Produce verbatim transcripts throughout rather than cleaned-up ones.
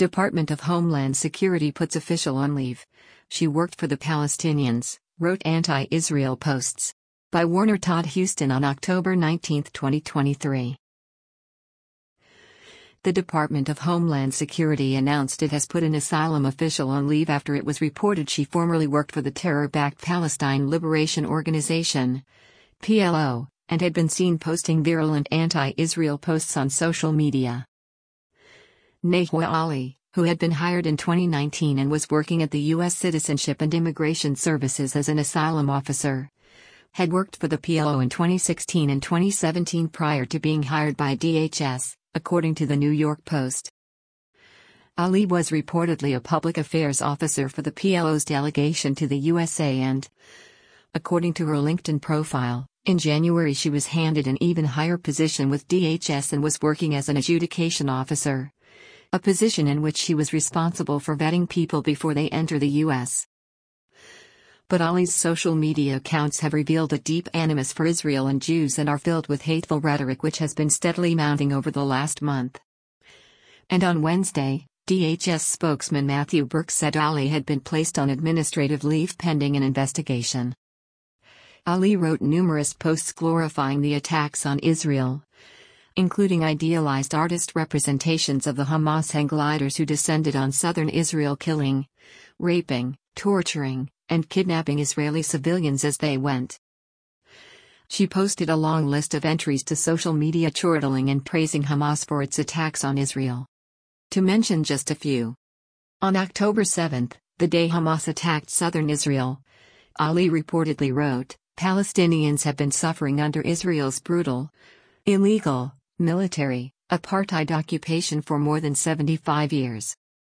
Department of Homeland Security puts official on leave. She worked for the Palestinians, wrote anti-Israel posts. By Warner Todd Houston on October nineteenth, twenty twenty-three. The Department of Homeland Security announced it has put an asylum official on leave after it was reported she formerly worked for the terror-backed Palestine Liberation Organization, P L O, and had been seen posting virulent anti-Israel posts on social media. Nahua Ali, who had been hired in twenty nineteen and was working at the U S Citizenship and Immigration Services as an asylum officer, had worked for the P L O in twenty sixteen and twenty seventeen prior to being hired by D H S, according to the New York Post. Ali was reportedly a public affairs officer for the P L O's delegation to the U S A and, according to her LinkedIn profile, in January she was handed an even higher position with D H S and was working as an adjudication officer, a position in which she was responsible for vetting people before they enter the U S. But Ali's social media accounts have revealed a deep animus for Israel and Jews and are filled with hateful rhetoric which has been steadily mounting over the last month. And on Wednesday, D H S spokesman Matthew Burke said Ali had been placed on administrative leave pending an investigation. Ali wrote numerous posts glorifying the attacks on Israel, including idealized artist representations of the Hamas hang gliders who descended on southern Israel, killing, raping, torturing, and kidnapping Israeli civilians as they went. She posted a long list of entries to social media chortling and praising Hamas for its attacks on Israel. To mention just a few. On October seventh, the day Hamas attacked southern Israel, Ali reportedly wrote, "Palestinians have been suffering under Israel's brutal, illegal, military, apartheid occupation for more than seventy-five years.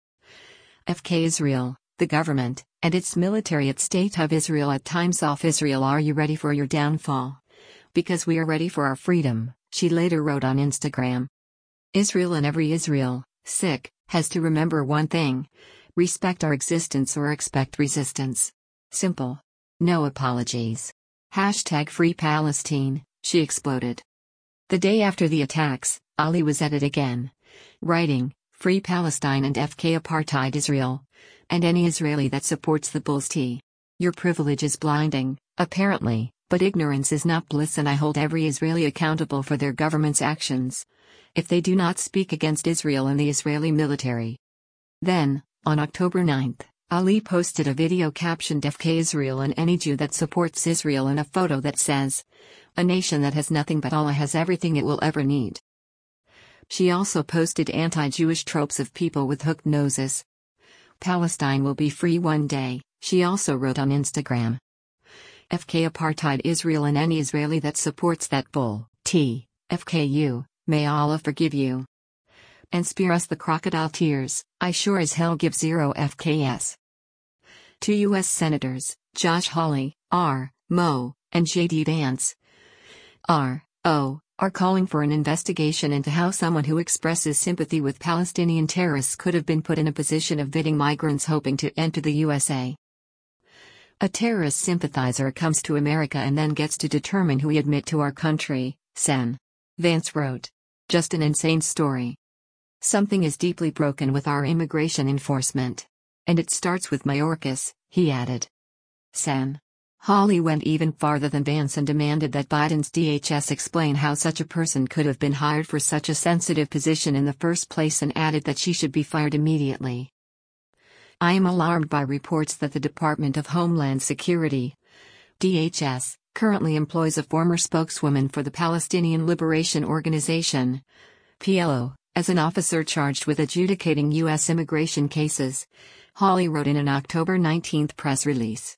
F K Israel, the government, and its military at State of Israel at times off Israel, are you ready for your downfall? Because we are ready for our freedom," she later wrote on Instagram. Israel and every Israel, sick, has to remember one thing: respect our existence or expect resistance. Simple. No apologies. Hashtag Free Palestine, she exploded. The day after the attacks, Ali was at it again, writing, "Free Palestine and F K Apartheid Israel. And any Israeli that supports the Bulls T. Your privilege is blinding, apparently, but ignorance is not bliss, and I hold every Israeli accountable for their government's actions, if they do not speak against Israel and the Israeli military." Then, on October ninth, Ali posted a video captioned "F K Israel and any Jew that supports Israel," and a photo that says, "A nation that has nothing but Allah has everything it will ever need." She also posted anti-Jewish tropes of people with hooked noses. "Palestine will be free one day," she also wrote on Instagram. "F K Apartheid Israel and any Israeli that supports that bull, T, F K U, may Allah forgive you. And spare us the crocodile tears, I sure as hell give zero F K S." Two U S Senators, Josh Hawley, R, Mo, and J D Vance, R, O, are calling for an investigation into how someone who expresses sympathy with Palestinian terrorists could have been put in a position of vetting migrants hoping to enter the U S A. "A terrorist sympathizer comes to America and then gets to determine who we admit to our country," Sen. Vance wrote. "Just an insane story. Something is deeply broken with our immigration enforcement. And it starts with Mayorkas," he added. Sen. Hawley went even farther than Vance and demanded that Biden's D H S explain how such a person could have been hired for such a sensitive position in the first place, and added that she should be fired immediately. "I am alarmed by reports that the Department of Homeland Security, D H S, currently employs a former spokeswoman for the Palestinian Liberation Organization, P L O, as an officer charged with adjudicating U S immigration cases," Hawley wrote in an October nineteenth press release.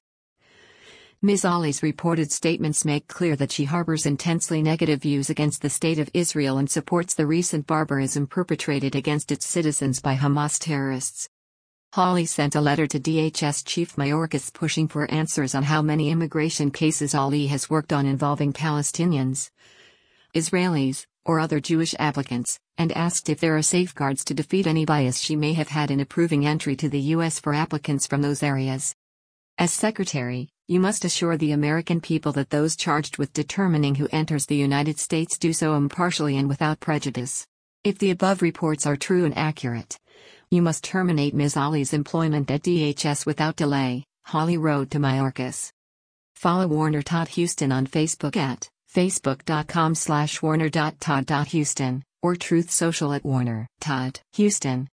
Miz Ali's reported statements make clear that she harbors intensely negative views against the State of Israel and supports the recent barbarism perpetrated against its citizens by Hamas terrorists. Hawley sent a letter to D H S Chief Mayorkas pushing for answers on how many immigration cases Ali has worked on involving Palestinians, Israelis, or other Jewish applicants, and asked if there are safeguards to defeat any bias she may have had in approving entry to the U S for applicants from those areas. "As Secretary, you must assure the American people that those charged with determining who enters the United States do so impartially and without prejudice. If the above reports are true and accurate, You must terminate Miz Ali's employment at D H S without delay. Holly wrote to Mayorkas. Follow Warner Todd Houston on Facebook at facebook.com slash warner.todd.houston or Truth Social at Warner Todd Houston.